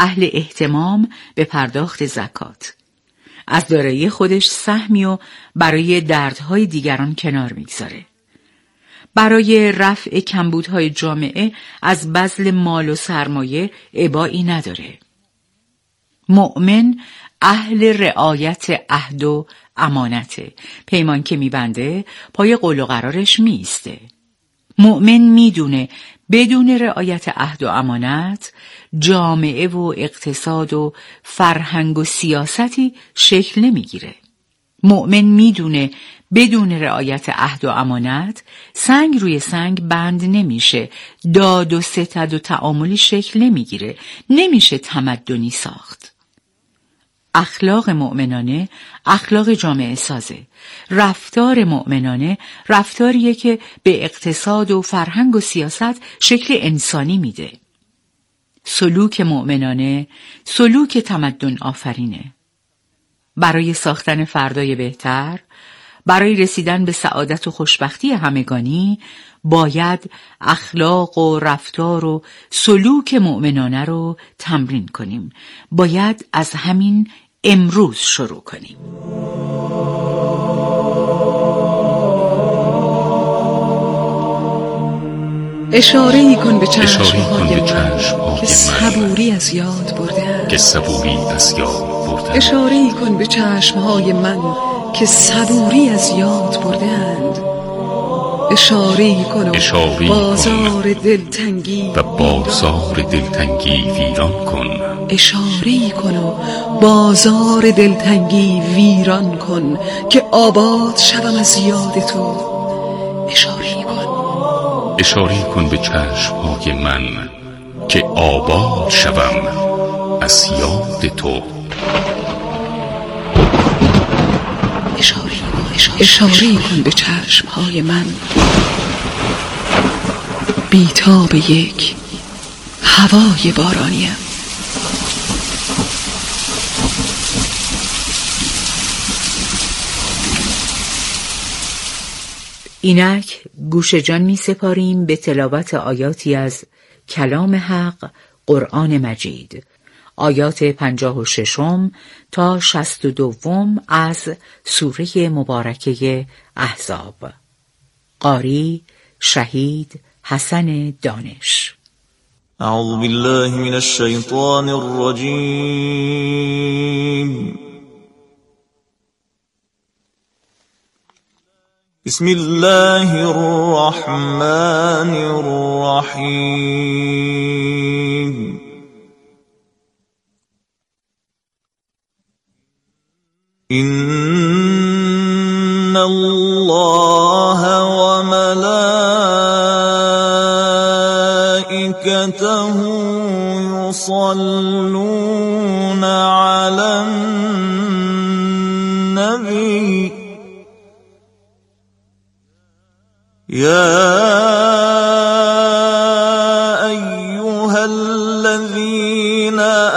اهل اهتمام به پرداخت زکات. از دارایی خودش سهمی و برای دردهای دیگران کنار میگذاره. برای رفع کمبودهای جامعه از بذل مال و سرمایه ابایی نداره. مؤمن اهل رعایت عهد و امانته. پیمان که میبنده پای قول و قرارش میسته. مؤمن میدونه بدون رعایت عهد و امانت جامعه و اقتصاد و فرهنگ و سیاستی شکل نمیگیره. مؤمن میدونه بدون رعایت عهد و امانت سنگ روی سنگ بند نمیشه، داد و ستد و تعاملی شکل نمیگیره، نمیشه تمدنی ساخت. اخلاق مؤمنانه اخلاق جامعه سازه. رفتار مؤمنانه رفتاریه که به اقتصاد و فرهنگ و سیاست شکل انسانی میده. سلوک مؤمنانه سلوک تمدن آفرینه. برای ساختن فردای بهتر، برای رسیدن به سعادت و خوشبختی همگانی، باید اخلاق و رفتار و سلوک مؤمنانه رو تمرین کنیم. باید از همین امروز شروع کنیم. اشاره‌ای کن به چشم‌های من که صبوری از یاد برده‌اند. اشاره‌ای کن به چشم‌های من که صبوری از یاد برده‌اند. اشاره‌ای کن و بازار دلتنگی ویران کن. اشاره‌ای کن و بازار دلتنگی ویران کن که آباد شوم از یاد تو. اشاره کن به چشم‌های من که آباد شوم از یاد تو. اشاره کن به چشم‌های من بی‌تاب یک هوای بارانیم. اینک گوش جان می سپاریم به تلاوت آیاتی از کلام حق قرآن مجید، آیات 56 تا 62 از سوره مبارکه احزاب. قاری شهید حسن دانش. اعوذ بالله من الشیطان الرجیم. بسم الله الرحمن الرحیم. ان الله و ملائکته یصلون علی النبی يا أيها الذين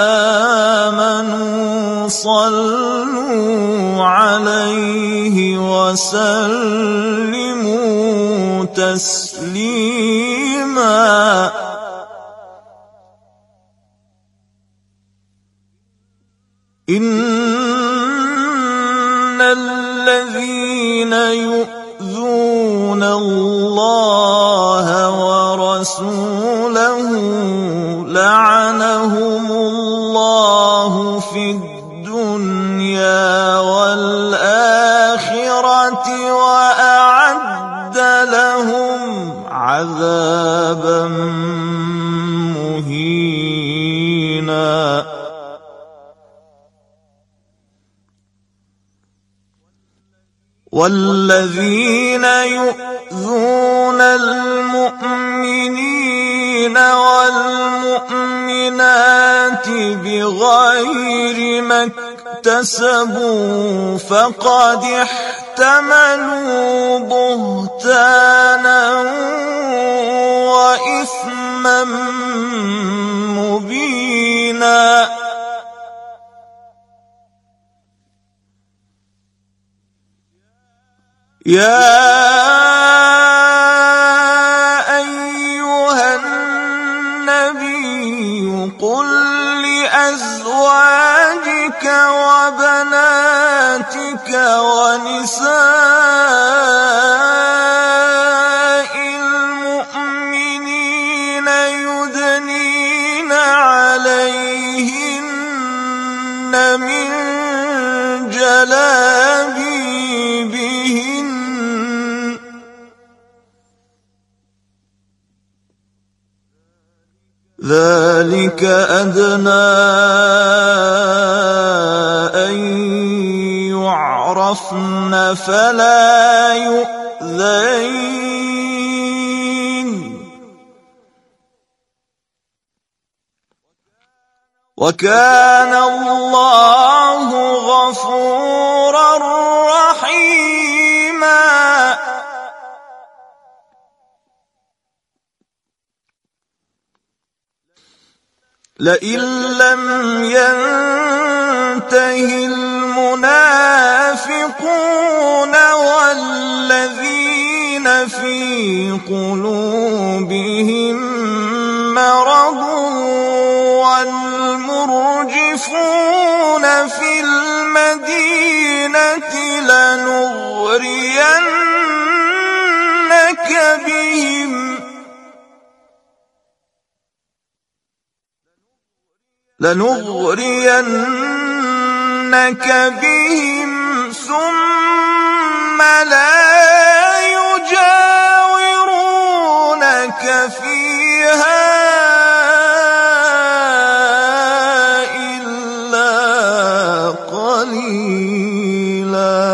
آمنوا صلوا عليه وسلموا تسليما. إن الذين يؤذون الله ورسوله لعنهم الله في الدنيا والآخرة وأعد لهم عذابا مهينا. والذين يؤذون المؤمنين والمؤمنات بغير ما اكتسبوا فقد احتملوا بهتانا وإثما مبينا. يا أيها النبي قل أزواجك وبناتك ونساء المؤمنين يدنين عليهن من جلابيبهن ذلك أدنى أن يعرفن فلا يؤذين وكان الله غفورا رحيما. لئن لم ينته المنافقون والذين في قلوبهم مرض والمرجفون في المدينة لنغرينك بهم ثم لا يجاورونك فيها إلا قليلا.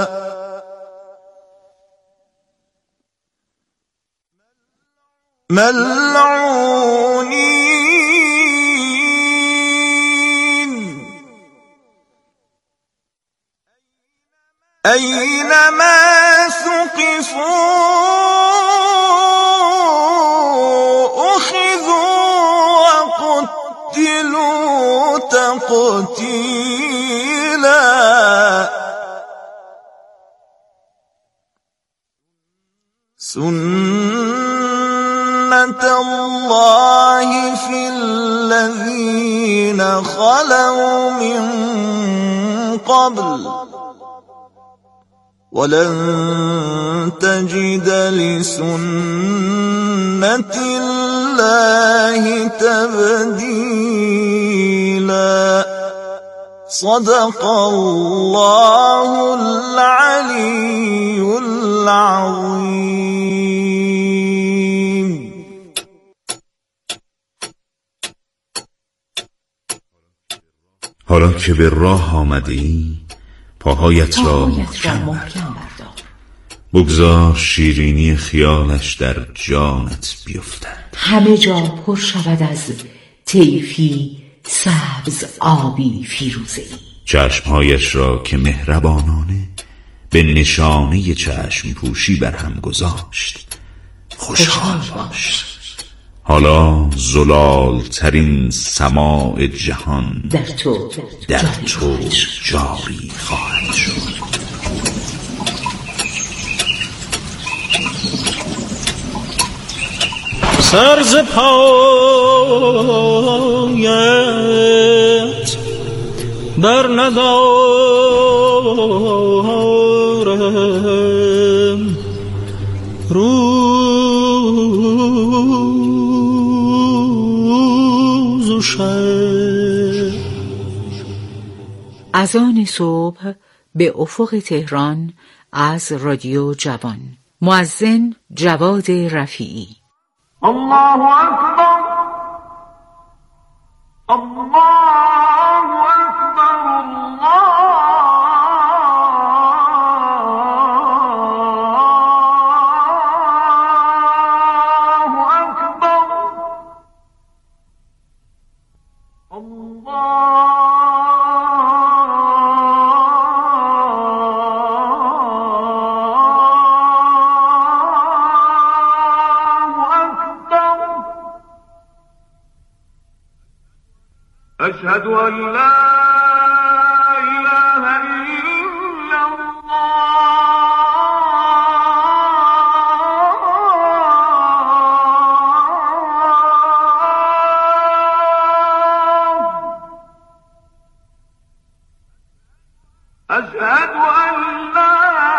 ملعونين أينما ثقفوا أخذوا وقتلوا تقتيلا. سنة الله في الذين خلوا من قبل ولن تجد لسنة الله تبديلا. صدق الله العلي العظيم. حالا که به راه آمدی پاهایت را محکم بردار، بگذار شیرینی خیالش در جانت بیفتد. همه جا پر شود از طیفی سبز آبی فیروزه‌ای. چشمهایش را که مهربانانه به نشانه چشم پوشی بر هم گذاشت خوشحال باش. حالا زلال ترین سماع جهان در تو جاری خواهد شد. سر ز پایت بر ندارم، روز و شب. اذان صبح به افق تهران از رادیو جوان. مؤذن جواد رفیعی. الله أكبر الله أكبر الله أكبر أشهد أن لا إله إلا الله أشهد أن لا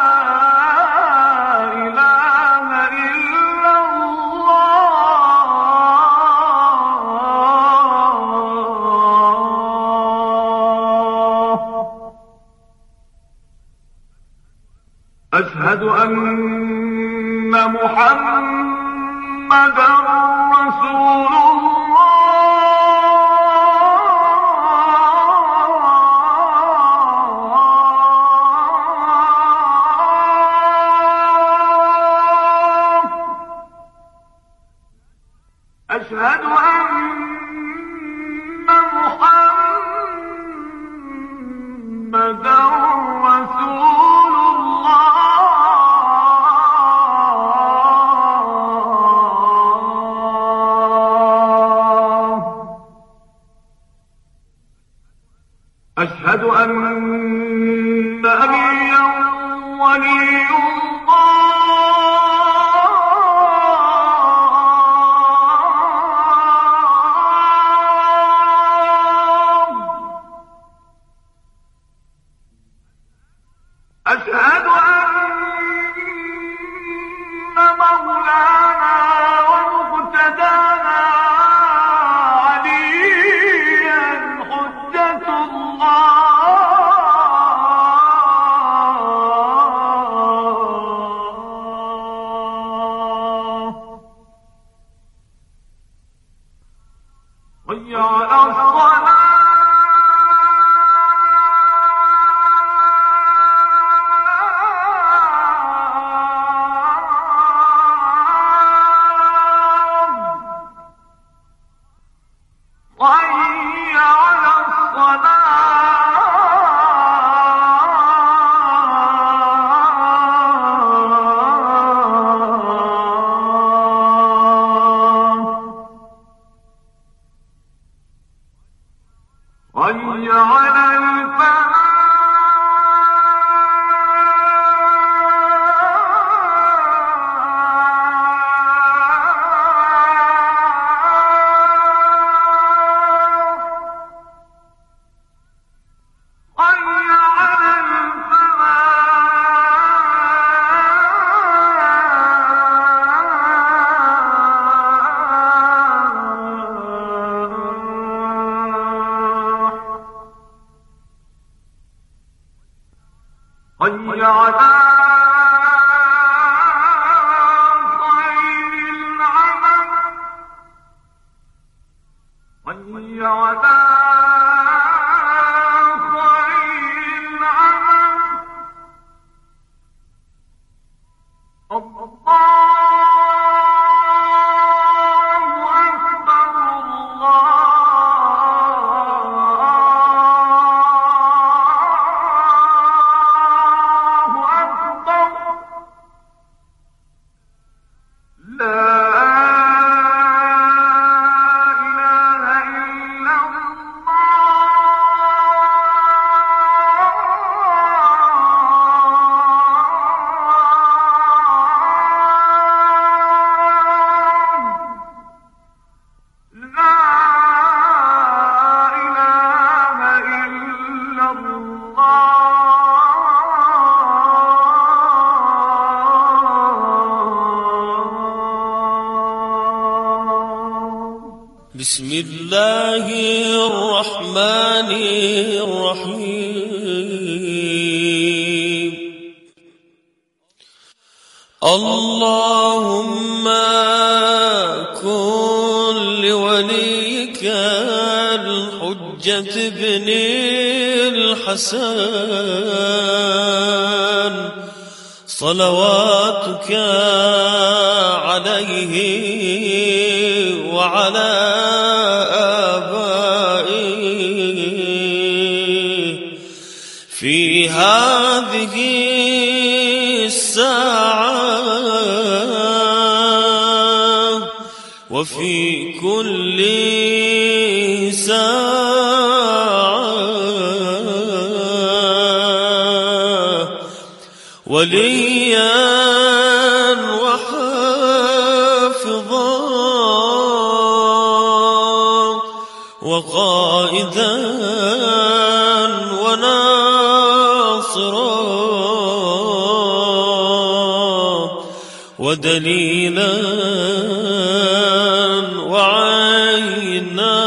إله إلا الله أشهد أن محمدا رسول أشهد أن محمدا رسول الله أشهد أن نبيا ولي أشهد أن مولانا ومقتدانا عليا حجة الله حي على الصلاة حي على الصلاة حي على الفلاح حي على خير العمل حي على خير العمل الله أكبر الله أكبر لا إله إلا بسم الله الرحمن الرحيم اللهم كن لوليك الحجة بن الحسن صلواتك عليه وعلى آبائه في هذه الساعة وفي كل ساعة وليا وحافظا وقائدا وناصرا ودليلا وعينا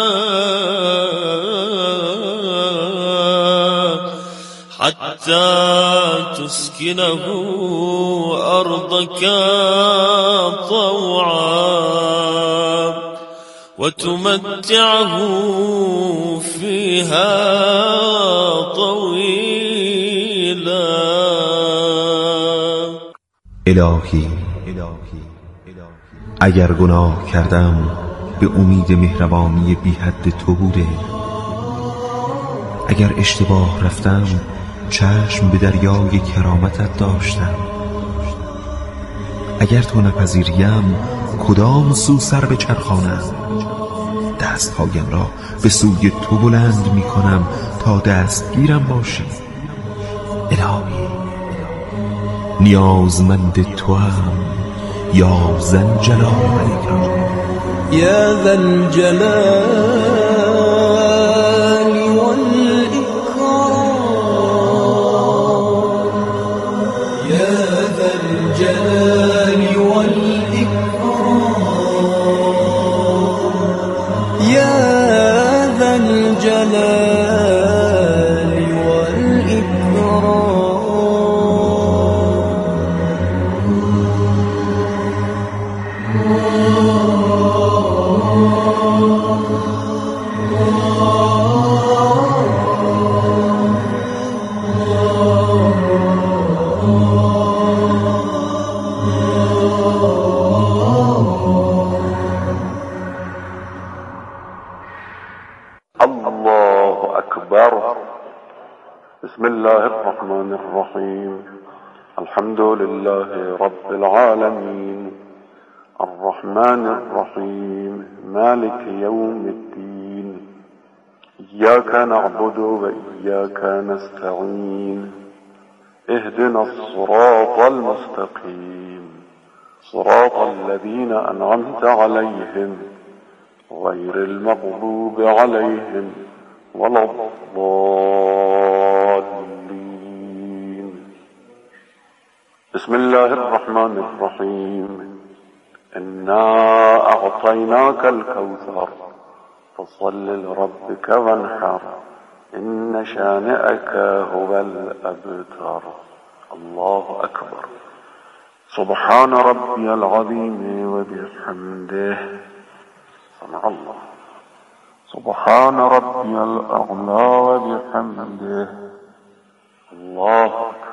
حتى تسكنه أرضك طوعا وتمتعه فيها طويلا. الهی اگر گناه کردم به امید مهربانی بی حد تو بوده، اگر اشتباه رفتم چشم به دریای کرامتت داشتم، اگر تو نپذیریم کدام سو سر به چرخانم، دستهایم را به سوی تو بلند می کنم تا دستگیرم باشی. الهی نیازمند تو هم یا ذوالجلال و الاکرام. یا ذوالجلال والاکرام، یا ذوالجلال والاکرام، یا ذوالجلال والاکرام. الله أكبر. بسم الله الرحمن الرحيم. الحمد لله رب العالمين الرحمن الرحيم مالك يوم الدين إياك نعبد وإياك نستعين اهدنا الصراط المستقيم صراط الذين أنعمت عليهم غير المغضوب عليهم ولا الضالين. بسم الله الرحمن الرحيم. إنا أعطيناك الكوثر فصل لربك وانحر إن شانئك هو الأبتر. الله أكبر. سبحان ربي العظيم وبحمده. سمع الله. سبحان ربي الأعلى وبحمده. الله أكبر.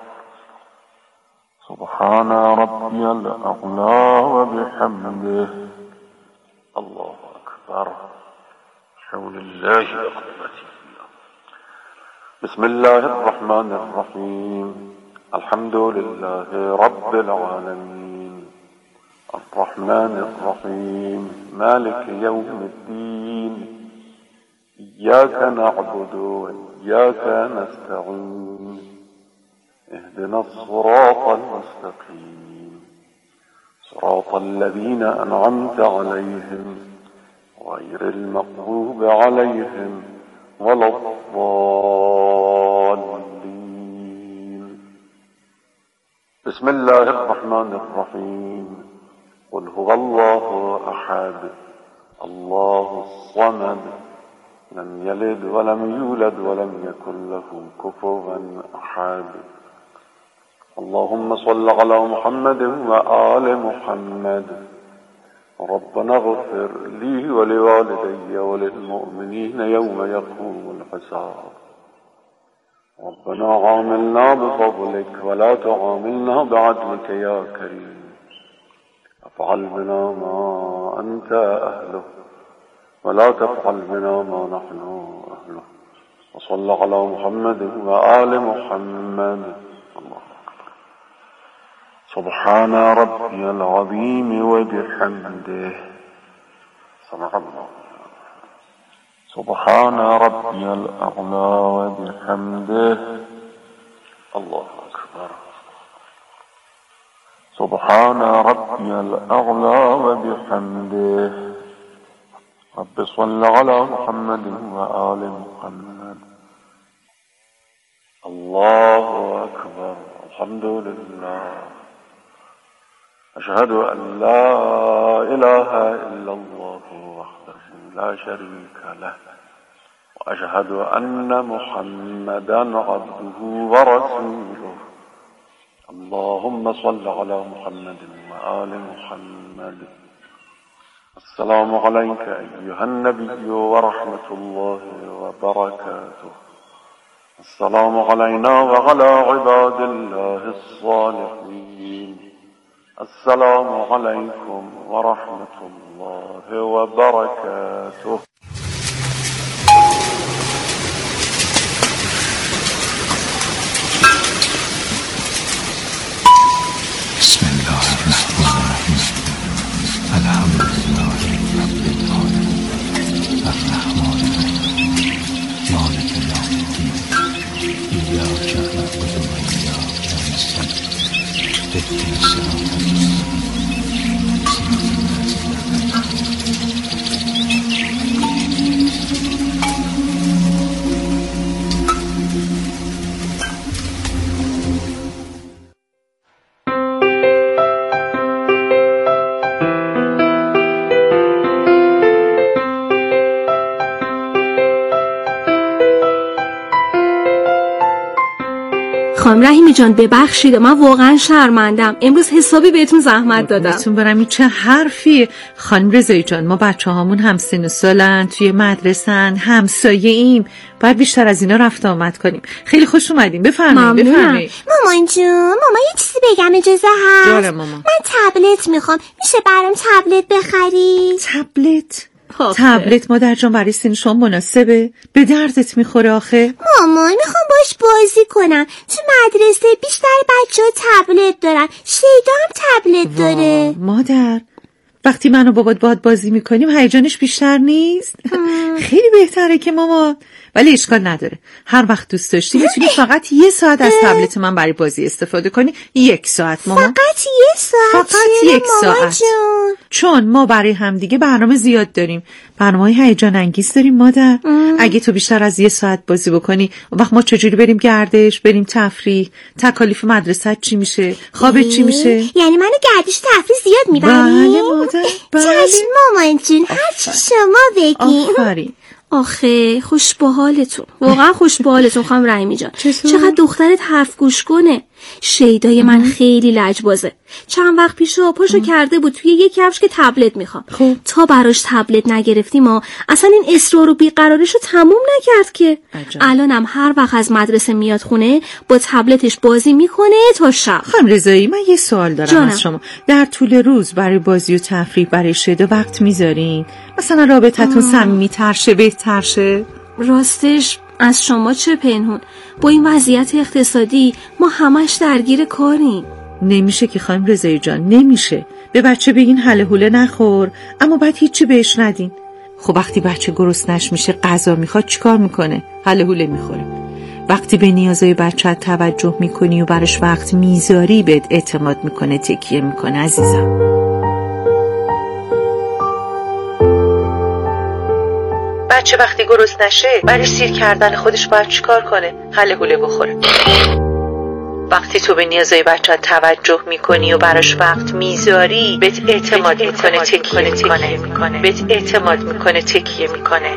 سبحان ربي الأعلى وبحمده. الله أكبر. حول الله وقوته. بسم الله الرحمن الرحيم. الحمد لله رب العالمين الرحمن الرحيم مالك يوم الدين إياك نعبد وإياك نستعين اهدنا الصراط المستقيم صراط الذين أنعمت عليهم غير المغضوب عليهم ولا الضالين. بسم الله الرحمن الرحيم. قل هو الله أحد الله الصمد لم يلد ولم يولد ولم يكن له كفوا أحد. اللهم صل على محمد وآل محمد. ربنا اغفر لي ولوالدي وللمؤمنين يوم يقوم الحساب. ربنا عاملنا بفضلك ولا تعاملنا بعدلك يا كريم. افعل بنا ما أنت أهله ولا تفعل بنا ما نحن أهله. وصل على محمد وآل محمد. الله أكبر. سبحان ربي العظيم وبحمده. سمع الله. سبحان ربي الأعلى وبحمده. الله أكبر. سبحان ربي الأعلى وبحمده. رب صل على محمد وآل محمد. الله أكبر. الحمد لله. أشهد أن لا إله إلا الله وحده لا شريك له وأشهد أن محمدا عبده ورسوله اللهم صل على محمد وآل محمد. السلام عليك أيها النبي ورحمة الله وبركاته. السلام علينا وعلى عباد الله الصالحين. السلام عليكم ورحمة الله وبركاته. بسم الله الرحمن الرحيم. الحمد لله رب العالمين الرحمن الرحيم مالك يوم الدين إياك نعبد وإياك نستعين اهدنا الصراط المستقيم صراط خانم رحیمی جان ببخشید، من واقعا شرمندم، امروز حسابی بهتون زحمت دادم. بهتون برم این چه حرفی؟ خانم رضایی جان، ما بچه هامون هم سن و سالن، توی مدرسن، همسایه ایم، باید بیشتر از اینا رفت آمد کنیم. خیلی خوش اومدین، بفرمایید. مامان جون، ماما یه چیزی بگم، اجازه هست؟ جاره ماما. من تبلت میخوام، میشه برام تبلت بخری؟ تبلت؟ تبلت مادر جان برای سن شما مناسبه؟ به دردت میخوره آخه؟ مامان میخوام باش بازی کنم، تو مدرسه بیشتر بچه ها تبلت دارن، شیدا هم تبلت داره. مادر وقتی من و بابات باهات بازی میکنیم هیجانش بیشتر نیست؟ خیلی بهتره که ماما، ولی اشکال نداره، هر وقت دوست داشتی میتونی فقط 1 ساعت از تبلت من برای بازی استفاده کنی. 1 ساعت ماما. فقط 1 ساعت؟ فقط 1 ساعت جون. چون ما برای همدیگه برنامه زیاد داریم، برنامه‌های هیجان انگیز داریم مادر. اگه تو بیشتر از 1 ساعت بازی بکنی، اون وقت ما چجوری بریم گردش، بریم تفریح، تکالیف مدرسه چی میشه، خوابت چی میشه؟ یعنی منو گردش تفریح زیاد میبری؟ بله مادر، بله. چشم مامان جون، هر چی شما بگی. آفرین. آخه خوش به حالتون، واقعا خوش به حالتون خانم رحیمی جان. چقدر دخترت حرف گوش کنه. شیدای من خیلی لجبازه، چند وقت پیش پاشو کرده بود توی یک کفش که تبلت میخوام. تا براش تبلت نگرفتیم ما اصلا این اصرار و بیقراریشو تموم نکرد که الانم هر وقت از مدرسه میاد خونه با تبلتش بازی میکنه تا شب. خانم رضایی، من یه سوال دارم از شما. در طول روز برای بازی و تفریح برای شیدا وقت میذارین؟ مثلا رابطتون صمیمی‌تر شه، بهتر شه؟ راستش از شما چه پنهون، با این وضعیت اقتصادی ما همش درگیر کاریم. نمیشه که خانم رضایی جان، نمیشه. به بچه بگین هله هوله نخور، اما بعد هیچی بهش ندین. خب وقتی بچه گرسنش میشه غذا میخواد چیکار میکنه؟ هله هوله میخوره. وقتی به نیازهای بچه توجه میکنی و براش وقت میذاری بهت اعتماد میکنه، تکیه میکنه عزیزم. بچه وقتی گرسنه نشه برای سیر کردن خودش باید چیکار کنه؟ هله هوله بخوره. وقتی تو به نیازهای بچه توجه میکنی و براش وقت میذاری بهت اعتماد میکنه، تکیه میکنه. بهت اعتماد میکنه، تکیه میکنه.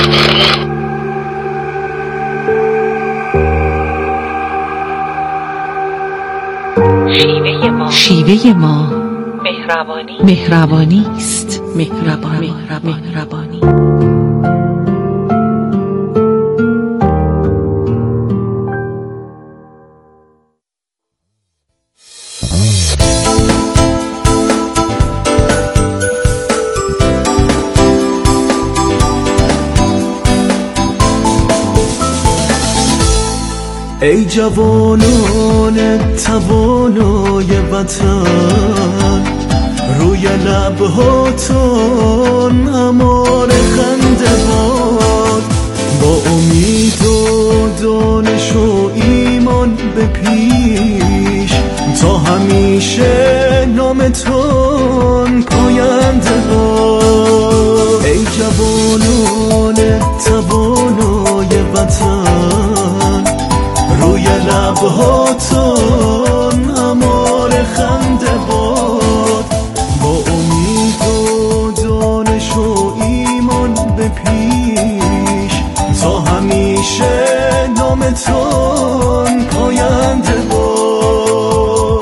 شیوه ما مهربانی است. مهربانی. ای جوانان توانای وطن، روی لبهاتون امان خنده باد، با امید و دانش و ایمان به پیش، تا همیشه نامتون پاینده باد. ای جوانان توانای وطن، روی لبهاتون امان خنده باد، همیشه نامتون پاینده باد.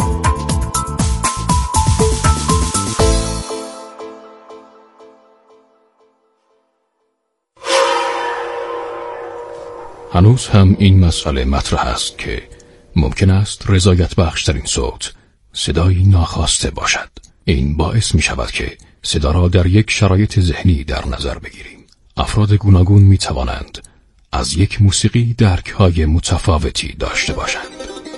هنوز هم این مسئله مطرح است که ممکن است رضایت بخشترین صوت صدایی ناخواسته باشد. این باعث می شود که صدا را در یک شرایط ذهنی در نظر بگیریم. افراد گوناگون می توانند از یک موسیقی درک‌های متفاوتی داشته باشند.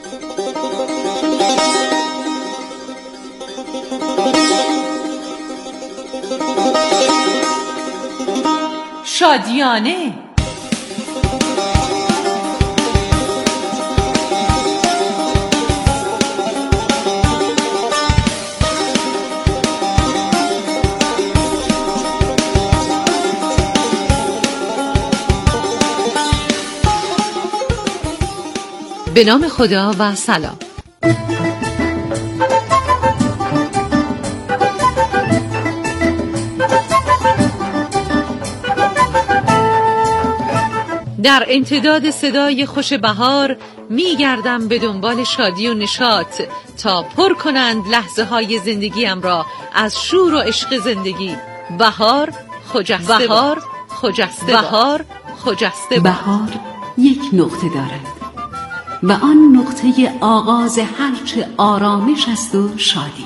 شادیانه به نام خدا و سلام. در امتداد صدای خوش بهار می گردم به دنبال شادی و نشاط تا پر کنند لحظه های زندگیم را از شور و عشق زندگی. بهار خجسته، بهار خجسته، بهار خجسته. بهار یک نقطه دارد و آن نقطه آغاز هرچه آرامش است و شادی.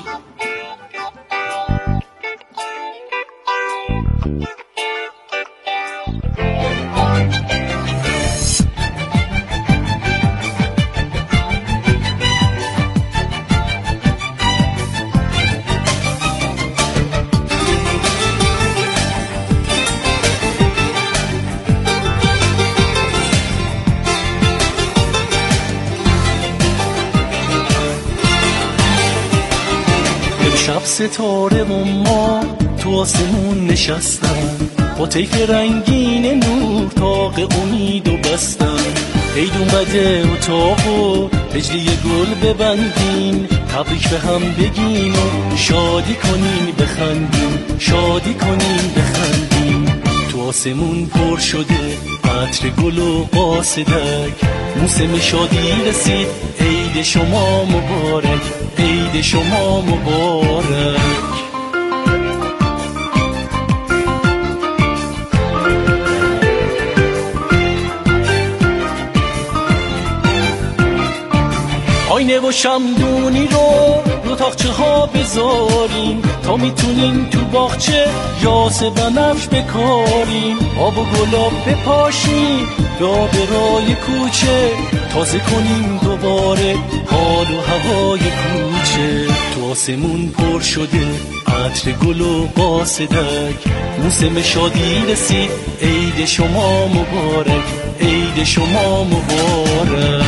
شب ستاره و ما تو آسمون نشستن، با طیف رنگین نور تاق امید و بستن. عید اومده اتاق و هجلی گل ببندیم، تبریک به هم بگیم و شادی کنیم بخندیم، شادی کنیم بخندیم. تو آسمون پر شده عطر گل و قاصدک، موسم شادی رسید، عید شما مبارک، عید شما مبارک. آینه و شمدونی رو تاقچه ها بذاریم، تا میتونیم تو باغچه یاس بنفش بکاریم. آب و گلاب بپاشیم به آبرای کوچه، تازه کنیم دوباره حال و هوای کوچه. تو آسمون پر شده عطر گل و قاصدک، موسم شادی رسید، عید شما مبارک، عید شما مبارک.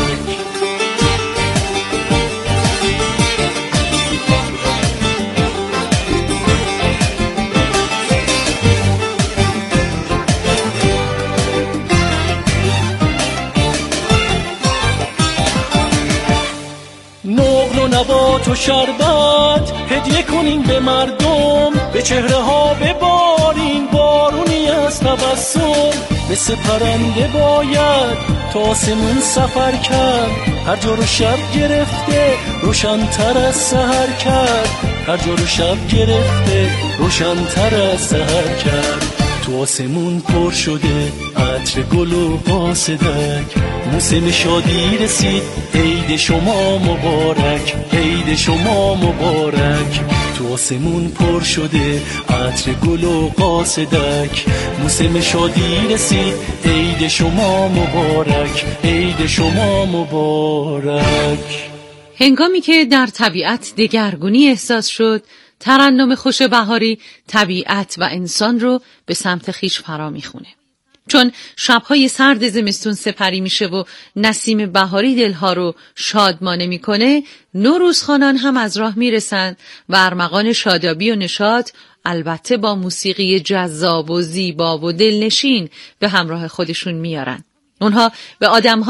نبات و شربت هدیه کنیم به مردم، به چهره ها بباریم بارونی از تبسم. مثل پرنده باید تا آسمون سفر کرد، هر جا رو شب گرفته روشن‌تر از سحر کرد، هر جا رو شب گرفته روشن‌تر از سحر کرد. تو آسمون پر شده عطر گل و قاصدک، موسم شادی رسید، عید شما مبارک، عید شما مبارک. تو آسمون پر شده عطر گل و قاصدک، موسم شادی رسید، عید شما مبارک، عید شما مبارک. هنگامی که در طبیعت دگرگونی احساس شد، ترنم خوش بهاری طبیعت و انسان رو به سمت خیش فرا میخونه. چون شبهای سرد زمستون سپری میشه و نسیم بهاری دلها رو شادمانه میکنه، نوروزخوانان هم از راه میرسن و ارمغان شادابی و نشاط، البته با موسیقی جذاب و زیبا و دلنشین، به همراه خودشون میارن. اونها به آدمها